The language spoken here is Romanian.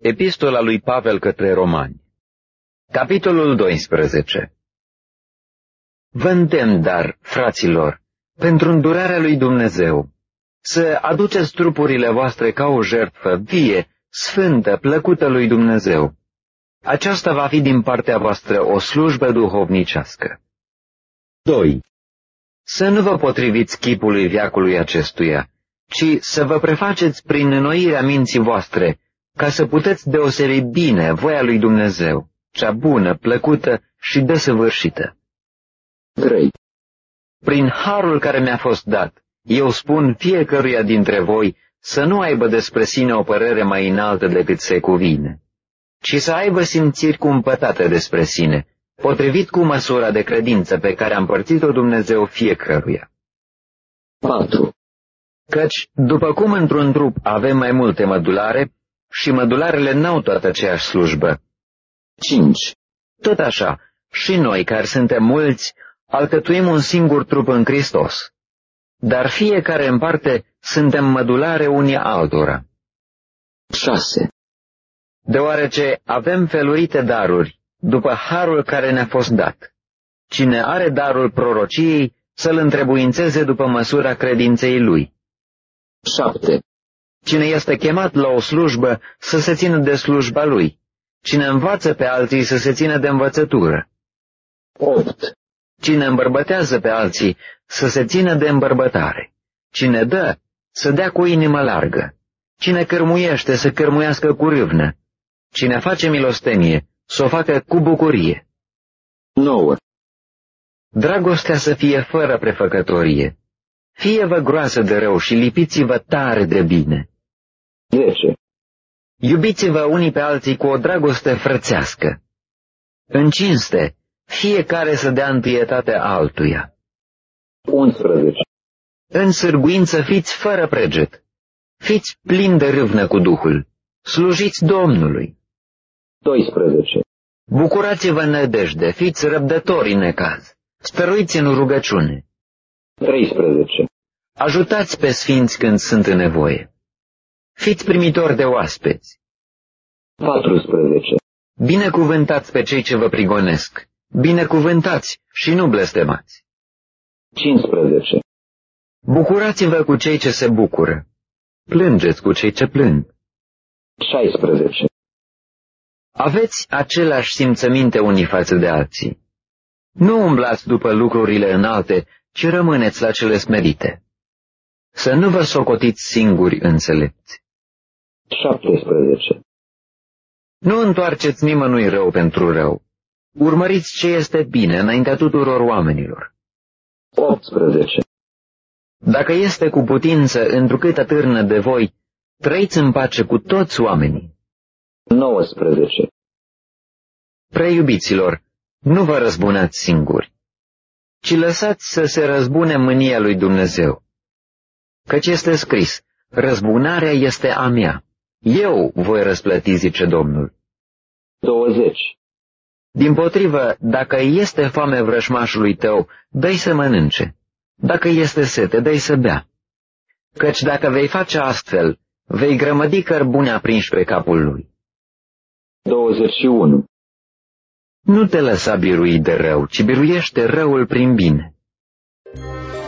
Epistola lui Pavel către Romani. Capitolul 12. Vă îndemn, dar, fraților, pentru îndurarea lui Dumnezeu, să aduceți trupurile voastre ca o jertfă vie, sfântă, plăcută lui Dumnezeu. Aceasta va fi din partea voastră o slujbă duhovnicească. 2. Să nu vă potriviți chipului veacului acestuia, ci să vă prefaceți prin înnoirea minții voastre, ca să puteți deosebi bine voia lui Dumnezeu, cea bună, plăcută și desăvârșită. 3. Prin harul care mi-a fost dat, eu spun fiecăruia dintre voi să nu aibă despre sine o părere mai înaltă decât se cuvine, ci să aibă simțiri cumpătate despre sine, potrivit cu măsura de credință pe care a împărțit-o Dumnezeu fiecăruia. 4. Căci, după cum într-un trup avem mai multe mădulare, și mădularele n-au toată aceeași slujbă. 5. Tot așa, și noi, care suntem mulți, alcătuim un singur trup în Hristos, dar fiecare în parte suntem mădulare unii altora. 6. Deoarece avem felurite daruri, după harul care ne-a fost dat. Cine are darul prorociei, să-l întrebuințeze după măsura credinței lui. 7. Cine este chemat la o slujbă, să se țină de slujba lui. Cine învață pe alții, să se țină de învățătură. 8. Cine îmbărbătează pe alții, să se țină de îmbărbătare. Cine dă, să dea cu inimă largă. Cine cărmuiește, să cărmuiască cu râvnă. Cine face milostenie, să o facă cu bucurie. 9. Dragostea să fie fără prefăcătorie. Fie-vă groasă de rău și lipiți-vă tare de bine. 10. Iubiți-vă unii pe alții cu o dragoste frățească. În cinste, fiecare să dea întâietate altuia. 11. În sârguință fiți fără preget. Fiți plini de râvnă cu Duhul. Slujiți Domnului. 12. Bucurați-vă în nădejde, fiți răbdători în necaz. Stăruiți în rugăciune. 13. Ajutați pe sfinți când sunt în nevoie. Fiți primitori de oaspeți. 14. Binecuvântați pe cei ce vă prigonesc. Binecuvântați și nu blestemați. 15. Bucurați-vă cu cei ce se bucură. Plângeți cu cei ce plâng. 16. Aveți același simțăminte unii față de alții. Nu umblați după lucrurile înalte, ci rămâneți la cele smerite. Să nu vă socotiți singuri înțelepți. 17. Nu întoarceți nimănui rău pentru rău. Urmăriți ce este bine înaintea tuturor oamenilor. 18. Dacă este cu putință, întrucât atârnă de voi, trăiți în pace cu toți oamenii. 19. Preiubiților, nu vă răzbunați singuri, ci lăsați să se răzbune mânia lui Dumnezeu. Căci este scris, răzbunarea este a mea, eu voi răsplăti, zice Domnul. 20. Dimpotrivă, dacă este foame vrășmașului tău, dă-i să mănânce. Dacă este sete, dă-i să bea. Căci dacă vei face astfel, vei grămădi cărbune aprinși pe capul lui. 21. Nu te lăsa birui de rău, ci biruiește răul prin bine.